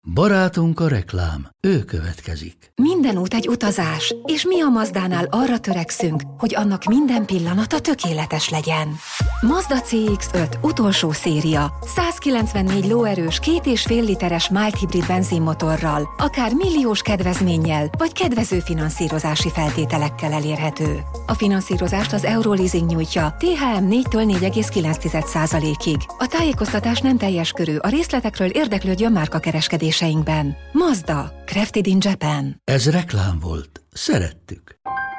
Barátunk a reklám, ő következik. Minden út egy utazás, és mi a Mazdánál arra törekszünk, hogy annak minden pillanata tökéletes legyen. Mazda CX-5 utolsó széria, 194 lóerős 2,5 literes mild hibrid benzinmotorral, akár milliós kedvezménnyel, vagy kedvező finanszírozási feltételekkel elérhető. A finanszírozást az Euroleasing nyújtja, THM 4-től 4,9%-ig. A tájékoztatás nem teljes körű, a részletekről érdeklődjön márkakereskedéseinkben. Mazda, crafted in Japan. Ez reklám volt. Szerettük.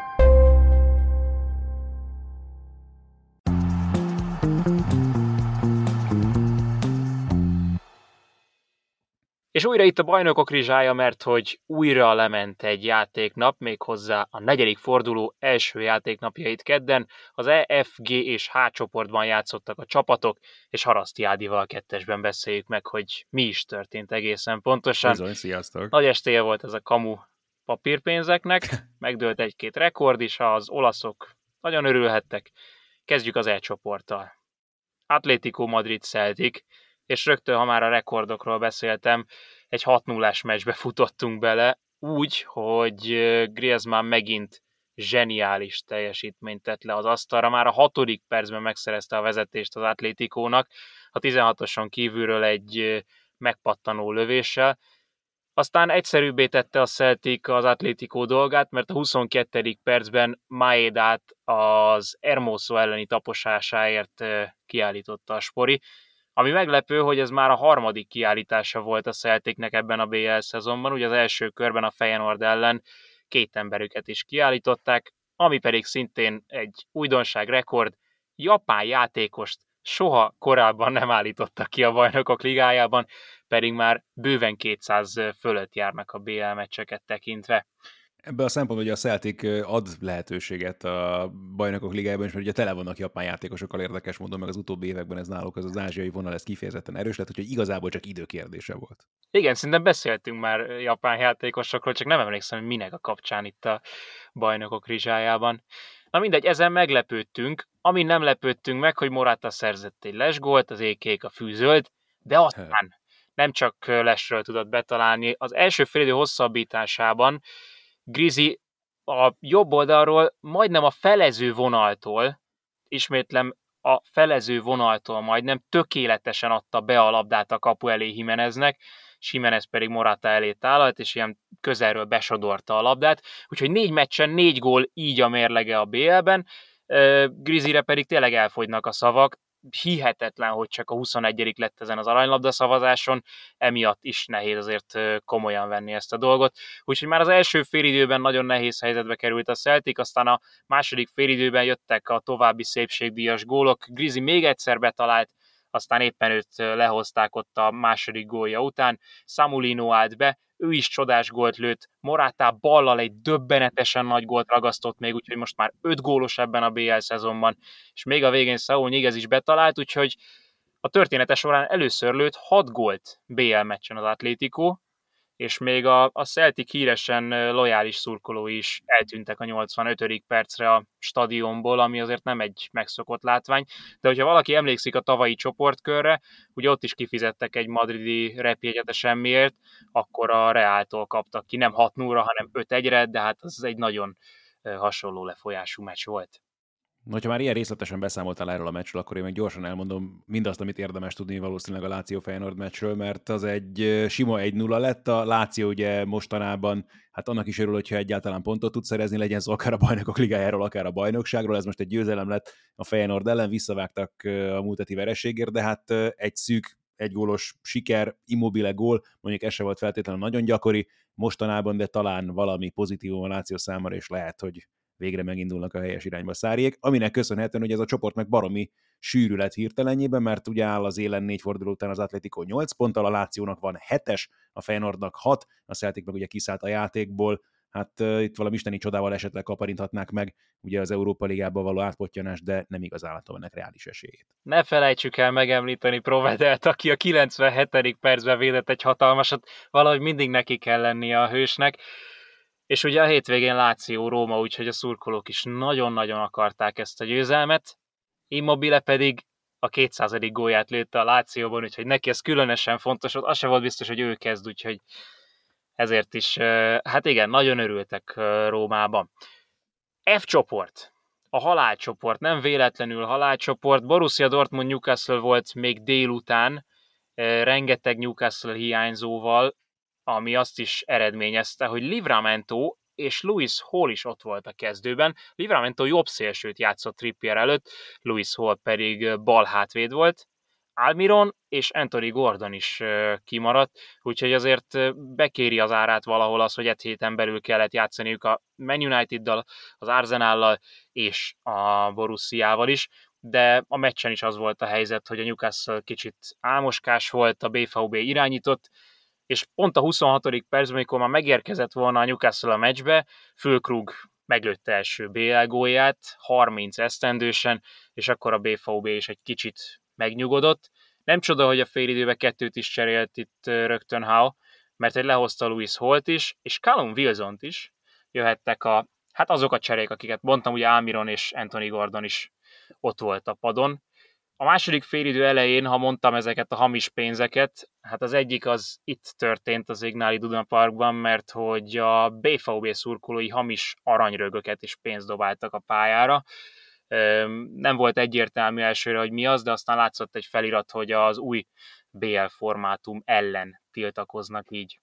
És újra itt a Bajnokok Rizsája, mert hogy újra lement egy játéknap, méghozzá a 4. forduló első játéknapjait kedden. Az E, F, G és H csoportban játszottak a csapatok, és Haraszti Ádival kettesben beszéljük meg, hogy mi is történt egészen pontosan. Bizony, sziasztok! Nagy estéje volt ez a kamu papírpénzeknek, megdőlt egy-két rekord is, az olaszok nagyon örülhettek. Kezdjük az E csoporttal. Atlético Madrid Celtic, és rögtön, ha már a rekordokról beszéltem, egy 6-0-ás meccsbe futottunk bele, úgy, hogy Griezmann megint zseniális teljesítményt tett le az asztalra, már a 6. percben megszerezte a vezetést az Atlétikónak, a 16-oson kívülről egy megpattanó lövéssel. Aztán egyszerűbbé tette a Celtic az Atlético dolgát, mert a 22. percben Maedát az Hermoso elleni taposásáért kiállította a Spori. Ami meglepő, hogy ez már a 3. kiállítása volt a Celticnek ebben a BL szezonban, ugye az első körben a Feyenoord ellen 2 emberüket is kiállították, ami pedig szintén egy újdonság, rekord, japán játékost soha korábban nem állítottak ki a Bajnokok Ligájában, pedig már bőven 200 fölött járnak a BL meccseket tekintve. Ebből a szempontból, hogy a Celtic ad lehetőséget a Bajnokok Ligájában is, mert ugye tele vannak japán játékosokkal érdekes módon, meg az utóbbi években ez náluk az ázsiai vonal, ez kifejezetten erős lett, úgyhogy igazából csak időkérdése volt. Igen, szerintem beszéltünk már japán játékosokról, csak nem emlékszem, hogy minek a kapcsán itt a Bajnokok Rizsájában. Na mindegy, ezen meglepődtünk. Amin nem lepődtünk meg, hogy Morata szerzett egy lesgólt, az ékék a fűzöld, de aztán nem csak lesről tudott betalálni. Az első félidő hosszabbításában Grizi a jobb oldalról, majdnem a felező vonaltól, ismétlem a felező vonaltól majdnem tökéletesen adta be a labdát a kapu elé Jimeneznek, és Jimenez pedig Morata elé tálalt, és ilyen közelről besodorta a labdát. Úgyhogy 4 meccsen 4 gól, így a mérlege a BL-ben. Grizire pedig tényleg elfogynak a szavak. Hihetetlen, hogy csak a 21. lett ezen az aranylabda szavazáson, emiatt is nehéz azért komolyan venni ezt a dolgot. Úgyhogy már az első félidőben nagyon nehéz helyzetbe került a Celtic, aztán a második félidőben jöttek a további szépségdíjas gólok. Grizi még egyszer betalált, aztán éppen őt lehozták ott a második gólja után. Samulino állt be, ő is csodás gólt lőtt, Morata ballal egy döbbenetesen nagy gólt ragasztott még, úgyhogy most már 5 gólos ebben a BL szezonban, és még a végén Saúl Ñíguez is betalált, úgyhogy a története során először lőtt 6 gólt BL meccsen az Atlético, és még a Celtic híresen lojális szurkolói is eltűntek a 85. percre a stadionból, ami azért nem egy megszokott látvány, de hogyha valaki emlékszik a tavalyi csoportkörre, ugye ott is kifizettek egy madridi repjegyet a semmiért, akkor a Reáltól kaptak ki, nem 6-0-ra, hanem 5-1-re, de hát az egy nagyon hasonló lefolyású meccs volt. Ha már ilyen részletesen beszámoltál erről a meccsről, akkor én még gyorsan elmondom mindazt, amit érdemes tudni valószínűleg a Lazio Feyenoord meccsről, mert az egy sima 1-0 lett. A Lazio ugye mostanában, hát annak is örül, hogyha egyáltalán pontot tud szerezni, legyen szó akár a Bajnokok Ligájáról, akár a bajnokságról. Ez most egy győzelem lett a Feyenoord ellen, visszavágtak a múlt heti vereségért, de hát egy szűk, egy gólos siker, Immobile gól, mondjuk ez se volt feltétlenül nagyon gyakori mostanában, de talán valami pozitívum a Lazio számára, és lehet, hogy végre megindulnak a helyes irányba Sarriék, aminek köszönhetően, hogy ez a csoport meg baromi sűrű lett hirtelenjében, mert ugye áll az élen 4 forduló után az Atlético 8 ponttal, a Lációnak van 7-es, a Feyenoordnak 6, a Celtic meg ugye kiszállt a játékból, hát itt valami isteni csodával esetleg kaparinthatnák meg ugye az Európa Ligába való átpottyanás, de nem igazán látom ennek reális esélyét. Ne felejtsük el megemlíteni Provedelt, aki a 97. percben védett egy hatalmasat, valahogy mindig neki kell lennie a hősnek. És ugye a hétvégén Láció-Róma, úgyhogy a szurkolók is nagyon-nagyon akarták ezt a győzelmet. Immobile pedig a 200. gólját lőtte a Lációban, úgyhogy neki ez különösen fontos, az se volt biztos, hogy ő kezd, úgyhogy ezért is, hát igen, nagyon örültek Rómában. F csoport, a halálcsoport, nem véletlenül halálcsoport, Borussia Dortmund Newcastle volt még délután, rengeteg Newcastle hiányzóval, ami azt is eredményezte, hogy Livramento és Lewis Hall is ott volt a kezdőben. Livramento jobb szélsőt játszott Trippier előtt, Lewis Hall pedig bal hátvéd volt. Almiron és Anthony Gordon is kimaradt, úgyhogy azért bekéri az árát valahol az, hogy egy héten belül kellett játszaniuk a Man United-dal, az Arsenal-lal és a Borussiával is, de a meccsen is az volt a helyzet, hogy a Newcastle kicsit álmoskás volt, a BVB irányított, és pont a 26. percben, amikor már megérkezett volna a Newcastle a meccsbe, Füllkrug meglőtte első BL gólját, 30 esztendősen, és akkor a BVB is egy kicsit megnyugodott. Nem csoda, hogy a félidőben 2 is cserélt itt rögtön Howe, mert egy lehozta Lewis Holt is, és Callum Wilsont is. Jöhettek azok a cserék, akiket mondtam, ugye Almiron és Anthony Gordon is ott volt a padon. A második félidő elején, ha mondtam ezeket a hamis pénzeket, hát az egyik az itt történt az Ignáli Duna Parkban, mert hogy a BVB szurkolói hamis aranyrögöket és pénzt dobáltak a pályára. Nem volt egyértelmű elsőre, hogy mi az, de aztán látszott egy felirat, hogy az új BL formátum ellen tiltakoznak így.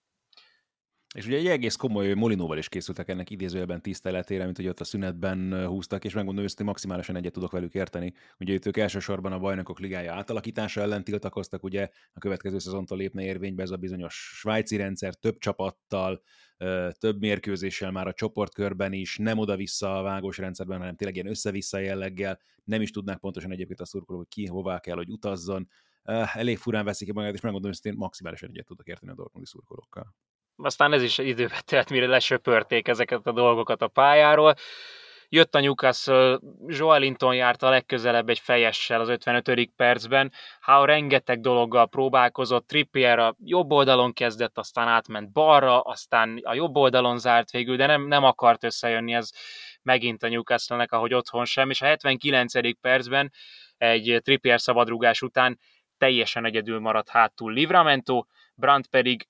És ugye egy egész komoly Molinóval is készültek ennek idézőjelben tiszteletére, mint hogy ott a szünetben húztak, és megmondom őszintén, maximálisan egyet tudok velük érteni. Ugye itt ők elsősorban a Bajnokok Ligája átalakítása ellen tiltakoztak, ugye a következő szezontól lépne érvénybe ez a bizonyos svájci rendszer, több csapattal, több mérkőzéssel már a csoportkörben is, nem oda-vissza a vágós rendszerben, hanem tényleg ilyen össze-vissza jelleggel, nem is tudnák pontosan egyébként a szurkolók, hogy ki hová kell, hogy utazzon. Elég furán veszik ki magát, és megmondom őszintén, maximálisan egyet tudok érteni a dortmundi szurkolókkal. Aztán ez is időbe telt, mire lesöpörték ezeket a dolgokat a pályáról. Jött a Newcastle, Joelinton járt a legközelebb egy fejessel az 55. percben. Howe rengeteg dologgal próbálkozott, Trippier a jobb oldalon kezdett, aztán átment balra, aztán a jobb oldalon zárt végül, de nem akart összejönni ez megint a Newcastle-nek, ahogy otthon sem, és a 79. percben egy Trippier szabadrúgás után teljesen egyedül maradt hátul Livramento, Brandt pedig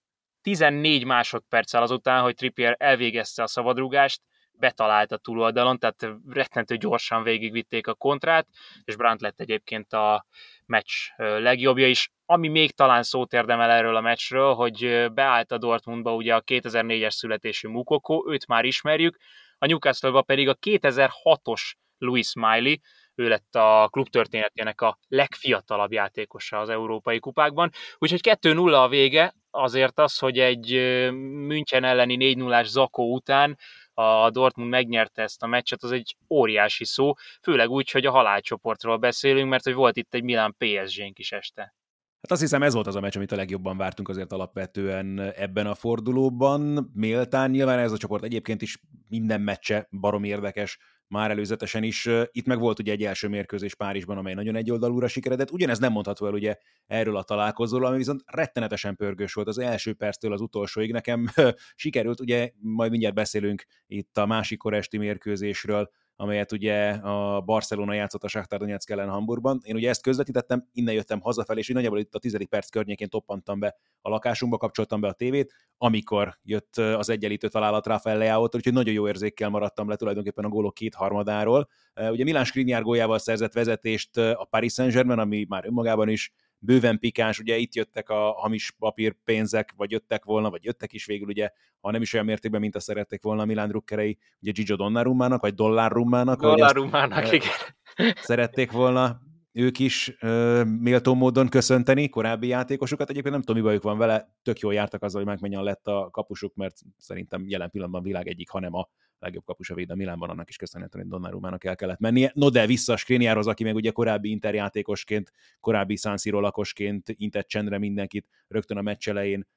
14 másodperccel azután, hogy Trippier elvégezte a szabadrúgást, betalált a túloldalon, tehát rettentő gyorsan végigvitték a kontrát, és Brandt lett egyébként a meccs legjobbja is. Ami még talán szót érdemel erről a meccsről, hogy beállt a Dortmundba ugye a 2004-es születésű Moukoko, őt már ismerjük, a Newcastle-ba pedig a 2006-os Louis Miley, ő lett a klub történetének a legfiatalabb játékosa az európai kupákban. Úgyhogy 2-0 a vége, azért az, hogy egy München elleni 4-0-ás zakó után a Dortmund megnyerte ezt a meccset, az egy óriási szó, főleg úgy, hogy a halálcsoportról beszélünk, mert hogy volt itt egy Milan PSG-nk is este. Hát azt hiszem ez volt az a meccs, amit a legjobban vártunk azért alapvetően ebben a fordulóban. Méltán nyilván ez a csoport egyébként is minden meccse barom érdekes, már előzetesen is. Itt meg volt ugye egy első mérkőzés Párizsban, amely nagyon egyoldalúra sikeredett. Ugyanez nem mondható el ugye erről a találkozóról, ami viszont rettenetesen pörgős volt az első perctől az utolsóig. Nekem sikerült, ugye majd mindjárt beszélünk itt a másik koresti mérkőzésről, amelyet ugye a Barcelona játszott a Shakhtar Donetsk ellen Hamburgban. Én ugye ezt közvetítettem, innen jöttem hazafelé, és nagyjából itt a 10. perc környékén toppantam be a lakásunkba, kapcsoltam be a tévét, amikor jött az egyenlítő találat Rafael Leao-tól, úgyhogy nagyon jó érzékkel maradtam le tulajdonképpen a gólok 2/3. Ugye Milan Skriniar góljával szerzett vezetést a Paris Saint-Germain, ami már önmagában is bőven pikáns, ugye itt jöttek a hamis papírpénzek, vagy jöttek volna, vagy jöttek is végül, ugye, ha nem is olyan mértékben, mint azt szerették volna a Milán drukkerei, ugye Gigio Donnarummának, vagy Dollárummának, igen. Szerették volna ők is méltó módon köszönteni korábbi játékosokat. Egyébként nem tudom, mi bajuk van vele, tök jól jártak azzal, hogy megmenjen lett a kapusuk, mert szerintem jelen pillanatban világ egyik, hanem a legjobb kapus a véd a Milánban, annak is köszönhetően, hogy Donnarumának el kellett mennie. No de vissza Skriniarhoz, aki meg ugye korábbi Inter játékosként, korábbi San Siro lakosként intett csendre mindenkit rögtön a meccs elején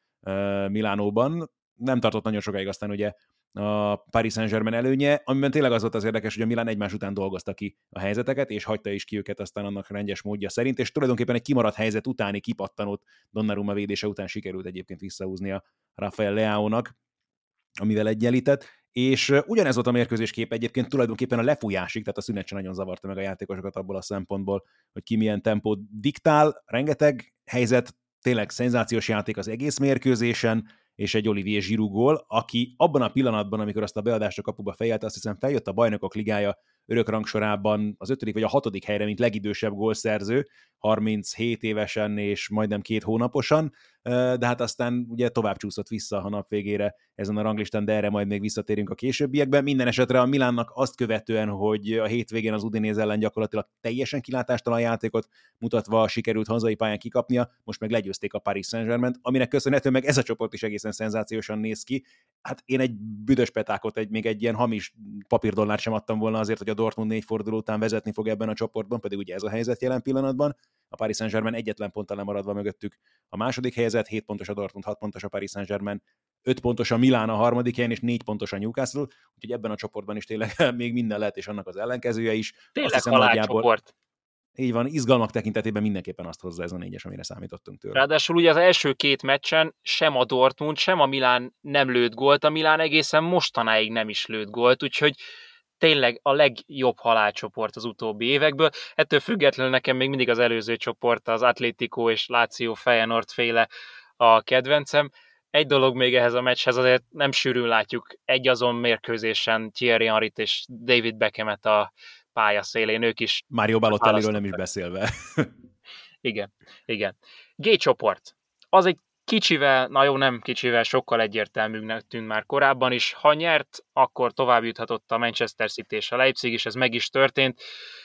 Milánóban. Nem tartott nagyon sokáig, aztán ugye a Paris Saint-Germain előnye, amiben tényleg az volt az érdekes, hogy a Milán egymás után dolgozta ki a helyzeteket, és hagyta is ki őket aztán annak rendes módja szerint, és tulajdonképpen egy kimaradt helyzet utáni kipattanót Donnarumma védése után sikerült egyébként visszahúzni a Rafael Leao-nak, amivel egyenlített, és ugyanez volt a mérkőzéskép egyébként tulajdonképpen a lefújásig, tehát a szünet sem nagyon zavarta meg a játékosokat abból a szempontból, hogy ki milyen tempót diktál, rengeteg helyzet, tényleg szenzációs játék az egész mérkőzésen, és egy Olivier Giroud gól, aki abban a pillanatban, amikor azt a beadást a kapuba fejelte, azt hiszem feljött a Bajnokok Ligája örökrangsorában az 5. vagy a 6. helyre, mint legidősebb gólszerző, 37 évesen és majdnem 2 hónaposan, de hát aztán ugye tovább csúszott vissza a nap végére ezen a ranglistán, de erre majd még visszatérünk a későbbiekben. Minden esetre a Milánnak azt követően, hogy a hétvégén az Udinese ellen gyakorlatilag teljesen kilátástalan játékot mutatva sikerült hazai pályán kikapnia, most meg legyőzték a Paris Saint-Germaint, aminek köszönhetően meg ez a csoport is egészen szenzációsan néz ki. Hát én egy büdös petákot, még egy ilyen hamis papírdollárt sem adtam volna azért, hogy a Dortmund 4 forduló után vezetni fog ebben a csoportban, pedig ugye ez a helyzet jelen pillanatban. A Paris Saint-Germain egyetlen ponttal lemaradva mögöttük a második helyezett, 7 pontos a Dortmund, 6 pontos a Paris Saint-Germain, 5 pontos a Milán a harmadik helyen, és 4 pontos a Newcastle, úgyhogy ebben a csoportban is tényleg még minden lehet, és annak az ellenkezője is. Tényleg halálcsoport. Így van, izgalmak tekintetében mindenképpen azt hozza ez a 4-es, amire számítottunk tőle. Ráadásul ugye az első 2 meccsen sem a Dortmund, sem a Milán nem lőtt gólt, a Milán egészen mostanáig nem is lőtt gólt, úgyhogy tényleg a legjobb halálcsoport az utóbbi évekből. Ettől függetlenül nekem még mindig az előző csoport, az Atlético és Lazio Feyenoord féle a kedvencem. Egy dolog még ehhez a meccshez, azért nem sűrűn látjuk egy azon mérkőzésen Thierry Henryt és David Beckhamet a pályaszélén, ők is. Mario Balotelliről nem is beszélve. Igen. G csoport. Az egy kicsivel, na jó, nem kicsivel, sokkal egyértelműbbnek tűnt már korábban is. Ha nyert, akkor tovább juthatott a Manchester City és a Leipzig, és ez meg is történt.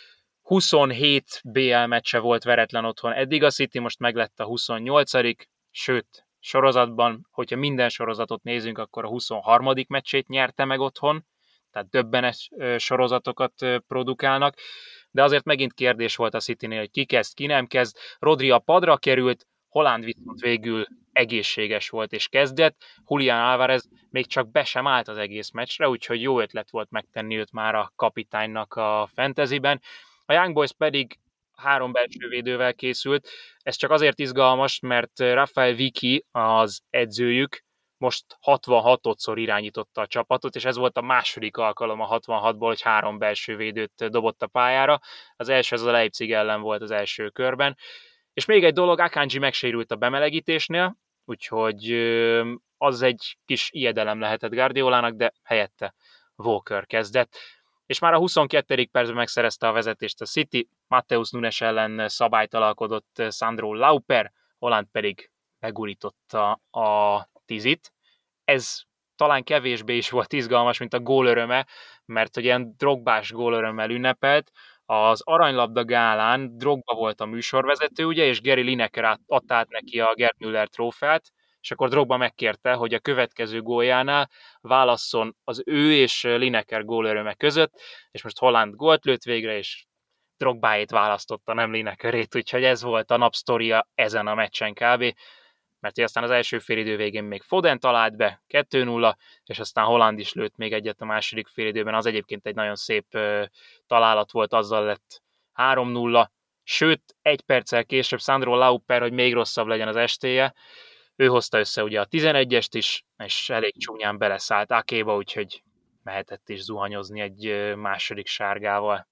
27 BL meccse volt veretlen otthon eddig a City, most meglett a 28. Sőt, sorozatban, hogyha minden sorozatot nézünk, akkor a 23. meccsét nyerte meg otthon, tehát döbbenes sorozatokat produkálnak, de azért megint kérdés volt a Citynél, hogy ki kezd, ki nem kezd. Rodri a padra került, Haaland viszont végül egészséges volt és kezdett, Julián Álvarez még csak be sem állt az egész meccsre, úgyhogy jó ötlet volt megtenni őt már a kapitánynak a fantasyben. A Young Boys pedig 3 belső védővel készült. Ez csak azért izgalmas, mert Rafael Vicky, az edzőjük, most 66-szor irányította a csapatot, és ez volt a második alkalom a 66-ból, hogy 3 belső védőt dobott a pályára. Az első az a Leipzig ellen volt az első körben. És még egy dolog, Akanji megsérült a bemelegítésnél, úgyhogy az egy kis ijedelem lehetett Guardiolának, de helyette Walker kezdett. És már a 22. percben megszerezte a vezetést a City, Matheus Nunes ellen szabályt alkodott Sandro Lauper, Haaland pedig megurította a 10-it. Ez talán kevésbé is volt izgalmas, mint a gólöröme, mert hogy ilyen Drogbás gólörömmel ünnepelt. Az aranylabda gálán Drogba volt a műsorvezető, ugye, és Gary Lineker adta át neki a Gerd Müller trófeát, és akkor Drogba megkérte, hogy a következő góljánál válasszon az ő és Lineker gólöröme között, és most Haaland gólt lőtt végre, és Drogbáét választotta, nem Linekerét, úgyhogy ez volt a napsztoria ezen a meccsen kb. Mert aztán az első félidő végén még Foden talált be 2-0, és aztán Haaland is lőtt még egyet a második félidőben, az egyébként egy nagyon szép találat volt, azzal lett 3-0, sőt, 1 perccel később Sandro Lauper, hogy még rosszabb legyen az estéje, ő hozta össze ugye a 11-est is, és elég csúnyán beleszállt Akéba, úgyhogy mehetett is zuhanyozni egy második sárgával.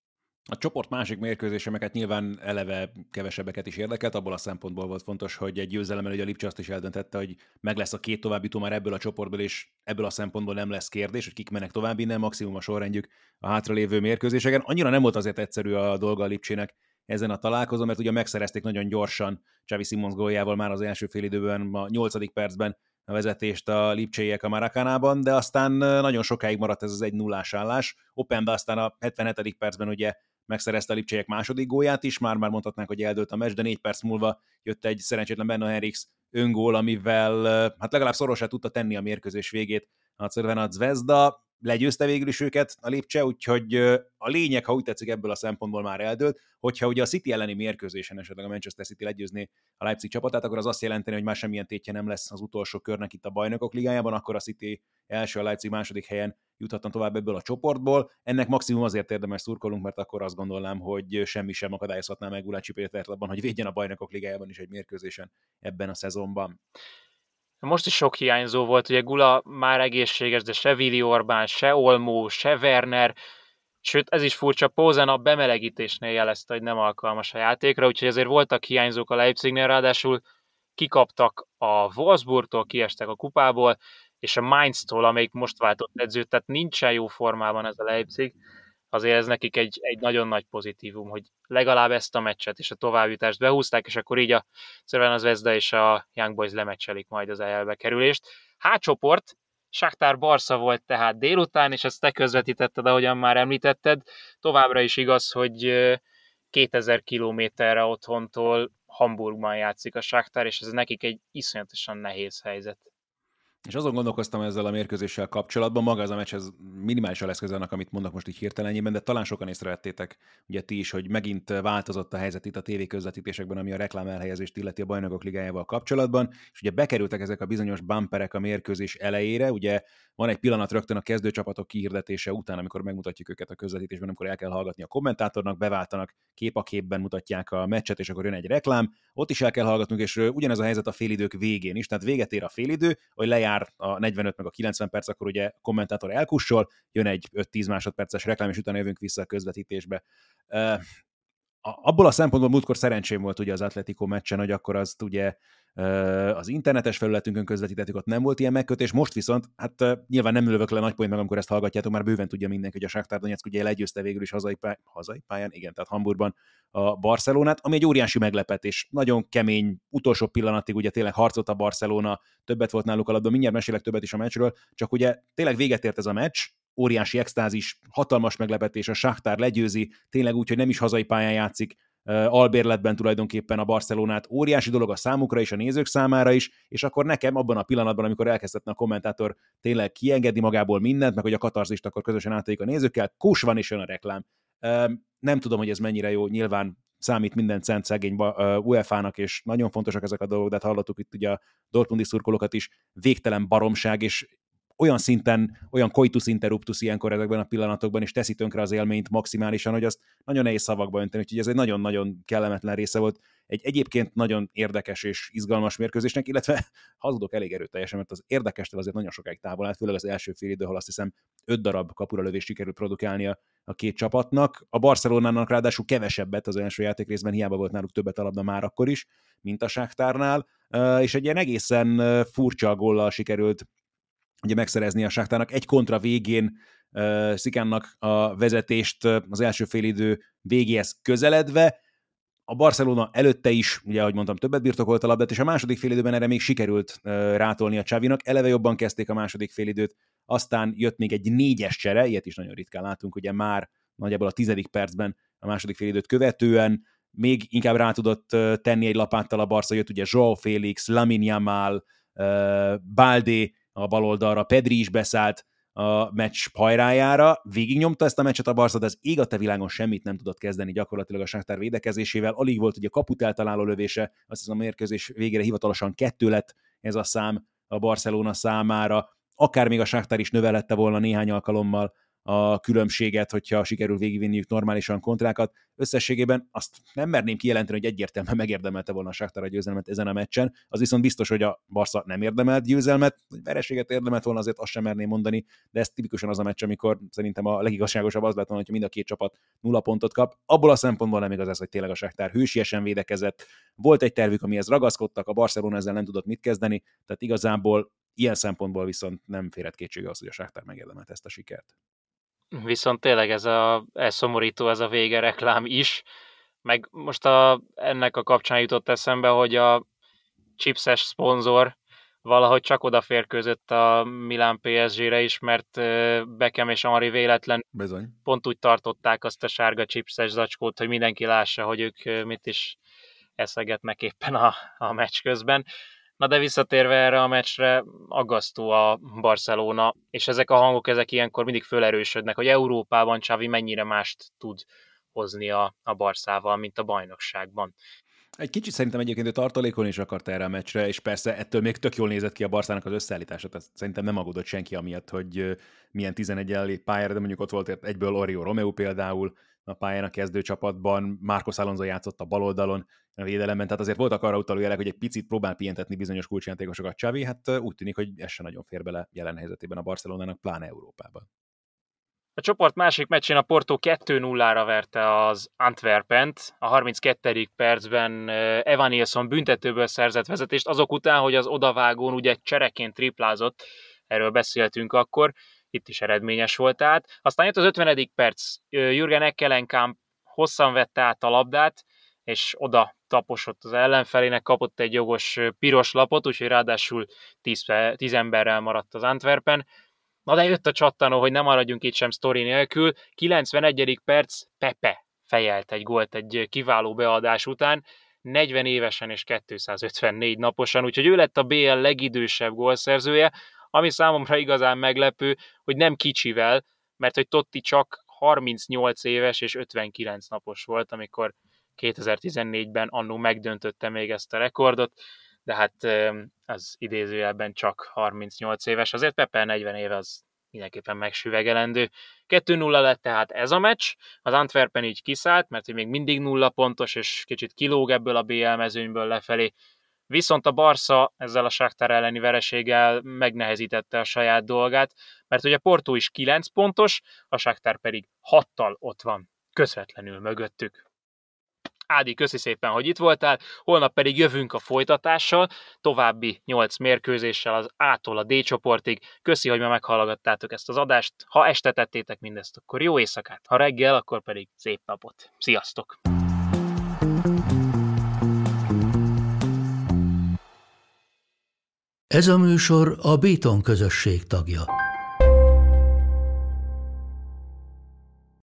A csoport másik mérkőzésemeket nyilván eleve kevesebbeket is érdekelt, abból a szempontból volt fontos, hogy egy győzelemmel, hogy a Lipcse azt is eldöntette, hogy meg lesz a 2 továbbjutó már ebből a csoportból, és ebből a szempontból nem lesz kérdés, hogy kik mennek tovább innen, maximum a sorrendjük a hátralévő mérkőzéseken. Annyira nem volt azért egyszerű a dolga a Lipcsének ezen a találkozón, mert ugye megszerezték nagyon gyorsan Xavi Simons góljával már az első félidőben, a 8. percben a vezetést a lipcséiek a Maracanában, de aztán nagyon sokáig maradt ez az 1-0-ás állás. Openda aztán a 77. percben ugye megszerezte a lipcséiek második gólját is, már mondhatnánk, hogy eldőlt a meccs, de 4 perc múlva jött egy szerencsétlen Benno Henriks öngól, amivel hát legalább szorosra tudta tenni a mérkőzés végét a Crvena Zvezda. Legyőzte végül is őket a Lipcse, úgyhogy a lényeg, ha úgy tetszik, ebből a szempontból már eldőlt, hogyha ugye a City elleni mérkőzésen esetleg a Manchester City legyőzné a Leipzig csapatát, akkor az azt jelenteni, hogy már semmilyen tétje nem lesz az utolsó körnek itt a Bajnokok Ligájában, akkor a City első, a Leipzig második helyen juthatna tovább ebből a csoportból. Ennek maximum azért érdemes szurkolunk, mert akkor azt gondolnám, hogy semmi sem akadályozhatná meg Gulácsi Pétert abban, hogy védjen a Bajnokok Ligájában is egy mérkőzésen ebben a szezonban. Most is sok hiányzó volt, ugye Gula már egészséges, de se Vili Orbán, se Olmó, se Werner, sőt, ez is furcsa, Posen a bemelegítésnél jelezte, hogy nem alkalmas a játékra, úgyhogy ezért voltak hiányzók a Leipzignél, ráadásul kikaptak a Wolfsburgtól, kiestek a kupából, és a Mainztól, amelyik most váltott edzőt, tehát nincsen jó formában ez a Leipzig, azért ez nekik egy nagyon nagy pozitívum, hogy legalább ezt a meccset és a továbbjutást behúzták, és akkor így a Crvena Zvezda és a Young Boys lemeccselik majd az EL-be kerülést. H-csoport, Shakhtar Barca volt tehát délután, és ezt te közvetítetted, ahogyan már említetted. Továbbra is igaz, hogy 2000 kilométerre otthontól Hamburgban játszik a Shakhtar, és ez nekik egy iszonyatosan nehéz helyzet. És azon gondolkoztam ezzel a mérkőzéssel kapcsolatban, maga az a meccs, ez minimálisan lesz közel annak, amit mondok most így hirtelenjében, de talán sokan észrevettétek, ugye ti is, hogy megint változott a helyzet itt a tévéközvetítésekben, ami a reklám elhelyezést illeti a Bajnokok Ligájával kapcsolatban, és ugye bekerültek ezek a bizonyos bumperek a mérkőzés elejére, ugye van egy pillanat rögtön a kezdőcsapatok kihirdetése után, amikor megmutatjuk őket a közvetítésben, amikor el kell hallgatni a kommentátornak, beváltanak, kép a képben mutatják a meccset, és akkor jön egy reklám, ott is el kell hallgatnunk, és ugyanez a helyzet a félidők végén is, tehát véget ér a félidő, hogy lejár a 45 meg a 90 perc, akkor ugye a kommentátor elkussol, jön egy 5-10 másodperces reklám, és utána jövünk vissza a közvetítésbe. Abból a szempontból múltkor szerencsém volt ugye az Atletico meccsen, hogy akkor azt ugye az internetes felületünkön közvetítettük, ott nem volt ilyen megkötés, most viszont, hát nyilván nem lövök le nagy point meg, amikor ezt hallgatjátok, már bőven tudja mindenki, hogy a Shakhtar Donetsk ugye legyőzte végül is hazai pályán, igen, tehát Hamburgban a Barcelonát, ami egy óriási meglepetés, nagyon kemény, utolsó pillanatig ugye tényleg harcolt a Barcelona, többet volt náluk a labda, mindjárt mesélek többet is a meccsről, csak ugye tényleg véget ért ez a meccs, óriási extázis, hatalmas meglepetés, a Shakhtar legyőzi, tényleg úgy, hogy nem is hazai pályán játszik, albérletben tulajdonképpen a Barcelonát, óriási dolog a számukra és a nézők számára is, és akkor nekem abban a pillanatban, amikor elkezdhetne a kommentátor tényleg kiengedni magából mindent, meg hogy a katarzist akkor közösen átéljük a nézőkkel, kus van és jön a reklám. Nem tudom, hogy ez mennyire jó, nyilván számít minden cent szegény UEFA-nak, és nagyon fontosak ezek a dolgok, de hát hallottuk itt ugye a dortmundi szurkolókat is, végtelen baromság, és olyan szinten, olyan coitus interruptus ilyenkor ezekben a pillanatokban, és teszi tönkre az élményt maximálisan, hogy azt nagyon nehéz szavakba önteni, úgyhogy ez egy nagyon-nagyon kellemetlen része volt egy egyébként nagyon érdekes és izgalmas mérkőzésnek, illetve hazudok elég erőteljesen, mert az érdekestől azért nagyon sokáig távol állt, főleg az első fél idő, ahol azt hiszem 5 darab kapuralövést sikerült produkálnia a két csapatnak. A Barcelonának ráadásul kevesebbet az első játékrészben, hiába volt náluk többet a labda már akkor is, mint a Shakhtárnál, és egy ilyen egészen furcsa góllal sikerült ugye megszerezni a Shakhtarnak. Egy kontra végén Szikánnak a vezetést az első félidő végéhez közeledve, a Barcelona előtte is, ugye ahogy mondtam, többet birtokolt a labdát, és a második félidőben erre még sikerült rátolni a Xavinak. Eleve jobban kezdték a második félidőt, aztán jött még egy 4-es csere, ilyet is nagyon ritkán látunk, ugye már nagyjából a 10. percben a második félidőt követően, még inkább rá tudott tenni egy lapáttal a Barca, jött ugye João Félix, Lamine Yamal, Balde a baloldalra, Pedri is beszállt a meccs hajrájára, végignyomta ezt a meccset a Barca, de az ég a te világon semmit nem tudott kezdeni gyakorlatilag a Shakhtar védekezésével, alig volt ugye kaput eltaláló lövése, azt hiszem a mérkőzés végére hivatalosan 2 lett ez a szám a Barcelona számára, akár még a Shakhtar is növelette volna néhány alkalommal a különbséget, hogyha sikerül végigvinniük normálisan kontrákat. Összességében azt nem merném kijelenteni, hogy egyértelműen megérdemelte volna a Shakhtar a győzelmet ezen a meccsen. Az viszont biztos, hogy a Barca nem érdemelt győzelmet, vagy vereséget érdemelt volna, azért azt sem merném mondani, de ez tipikusan az a meccs, amikor szerintem a legigazságosabb az lett volna, hogy mind a két csapat 0 pontot kap. Abból a szempontból nem igaz ez, hogy tényleg a Shakhtar hősiesen védekezett. Volt egy tervük, amihez ragaszkodtak, a Barcelona ezzel nem tudott mit kezdeni, tehát igazából ilyen szempontból viszont nem férhet kétsége az, hogy a Shakhtar megérdemelt ezt a sikert. Viszont tényleg ez szomorító ez a vége reklám is, meg most ennek a kapcsán jutott eszembe, hogy a chipses szponzor valahogy csak odaférkőzött a Milán PSG-re is, mert Beckham és Henry véletlen Bizony. Pont úgy tartották azt a sárga chipses zacskót, hogy mindenki lássa, hogy ők mit is eszegetnek éppen a meccs közben. Na de visszatérve erre a meccsre, aggasztó a Barcelona, és ezek a hangok ilyenkor mindig fölerősödnek, hogy Európában Xavi mennyire mást tud hozni a Barszával, mint a bajnokságban. Egy kicsit szerintem egyébként ő tartalékolni is akart erre a meccsre, és persze ettől még tök jól nézett ki a Barszának az összeállítása, tehát szerintem nem aggódott senki amiatt, hogy milyen 11-en lép pályára, de mondjuk ott volt egyből Oriol Romeu például a pályán a kezdőcsapatban, Marcos Alonso játszott a baloldalon, a védelemben, tehát azért voltak arra utaló jelek, hogy egy picit próbál pihentetni bizonyos kulcsjátékosokat Xavi, hát úgy tűnik, hogy ez se nagyon fér bele jelen helyzetében a Barcelonának, pláne Európában. A csoport másik meccsén a Porto 2-0-ra verte az Antwerpent. A 32. percben Evan Nilsson büntetőből szerzett vezetést, azok után, hogy az odavágón ugye csereként triplázott, erről beszéltünk akkor, itt is eredményes volt át. Aztán jött az 50. perc, Jürgen Ekkelenkamp hosszan vette át a labdát, és oda taposott az ellenfelének, kapott egy jogos piros lapot, úgyhogy ráadásul 10 emberrel maradt az Antwerpen. Na de jött a csattanó, hogy nem maradjunk itt sem sztori nélkül. 91. perc, Pepe fejelt egy gólt egy kiváló beadás után, 40 évesen és 254 naposan, úgyhogy ő lett a BL legidősebb gólszerzője, ami számomra igazán meglepő, hogy nem kicsivel, mert hogy Totti csak 38 éves és 59 napos volt, amikor 2014-ben annó megdöntötte még ezt a rekordot, de hát az idézőjelben csak 38 éves, azért Pepe 40 éve az mindenképpen megsüvegelendő. 2-0 lett tehát ez a meccs, az Antwerpen így kiszállt, mert még mindig 0 pontos, és kicsit kilóg ebből a BL mezőnyből lefelé. Viszont a Barca ezzel a Shakhtar elleni vereséggel megnehezítette a saját dolgát, mert ugye Porto is 9 pontos, a Shakhtar pedig 6-tal ott van, közvetlenül mögöttük. Ádi, köszi szépen, hogy itt voltál, holnap pedig jövünk a folytatással, további 8 mérkőzéssel az A-tól a D csoportig. Köszi, hogy ma meghallgattátok ezt az adást, ha este tettétek mindezt, akkor jó éjszakát, ha reggel, akkor pedig szép napot. Sziasztok! Ez a műsor a Béton közösség tagja.